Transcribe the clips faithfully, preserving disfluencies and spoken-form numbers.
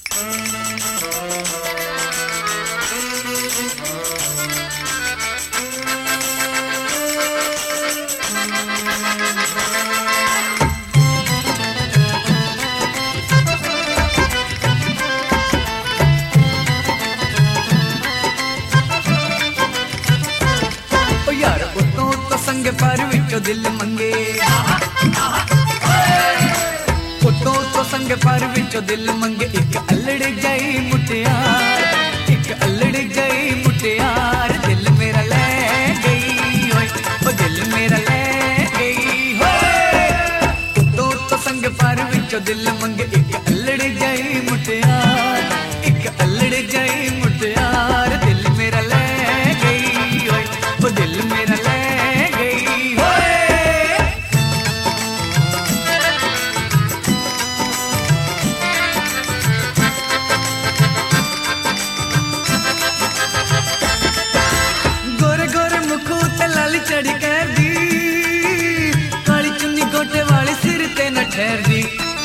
संग पर विचो दिल मंगे उतो तो संग पर विचो दिल मंगे एक अल्लड़ गई मुटियार एक अल्लड़ गई मुटियार दिल मेरा ले गई होय ओ दिल मेरा ले गई होय उतो तो संग पर विचो दिल मंगे एक अल्लड़ गई मुटियार एक अल्लड़ गई मुटियार दिल मेरा ले गई होय ओ दिल मेरा ले चढ़ी कर दी काली चुन्नी गोटे वाली सिर ते न ठहर दी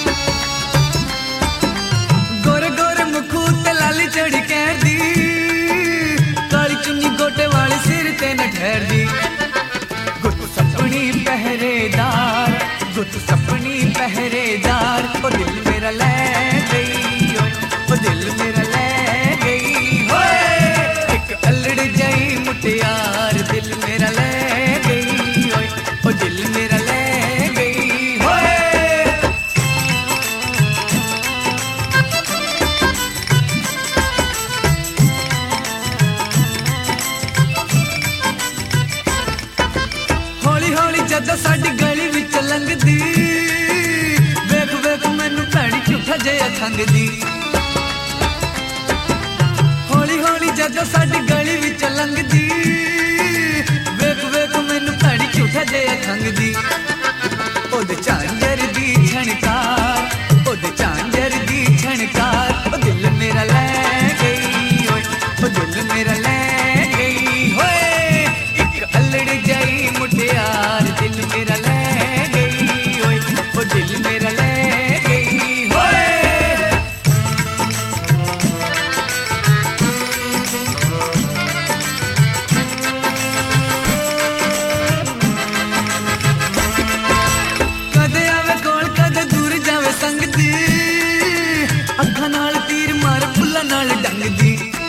गोरे गोरे मुखू ते लाली चढ़ी कर दी काली चुन्नी गोटे वाली सिर ते न ठहर दी गुत सपनी पहरेदार गुत सपनी पहरेदार ओ दिल मेरा ले गई ओ दिल मेरा ले गई होए एक अल्लड़ जाई मुटियार दिल मेरा ले ओ दिल मेरा ले गई होए हौली हौली जद साडी गली विच लंघदी वेख वेख मैनू भैड़ी झूठा जिहा खंघदी हौली हौली जद साडी गली विच लंघदी वेख वेख मैनू भैड़ी झूठा जिहा खंघदी ओदे झांजर दी झणकार ओदे झांजर दी झणकार ओ दिल मेरा ले गई होय ओ दिल मेरा ले गई होए एक अल्लड़ जाई मुटियार दिल मेरा ले गई होय ओ दिल मेरा ले गई होए अखा नाल तीर मार फुल्ला नाल डंगदी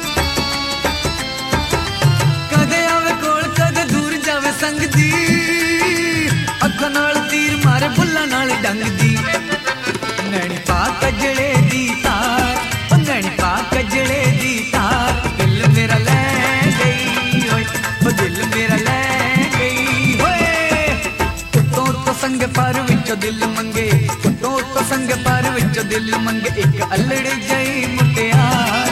कदे आवे कोल कदे दूर जावे संगदी अखा नाल तीर मार फुल्ला नाल डंगदी नैनी पा कजले दी तार ओ नैनी पा कजले दी तार दिल मेरा ले गई होय ओ दिल मेरा ले गई होए उतो तो संग पर विचो दिल मंगे उतो तो संग पर विचो दिल मंगे एक अल्लड़ जाई मुटियार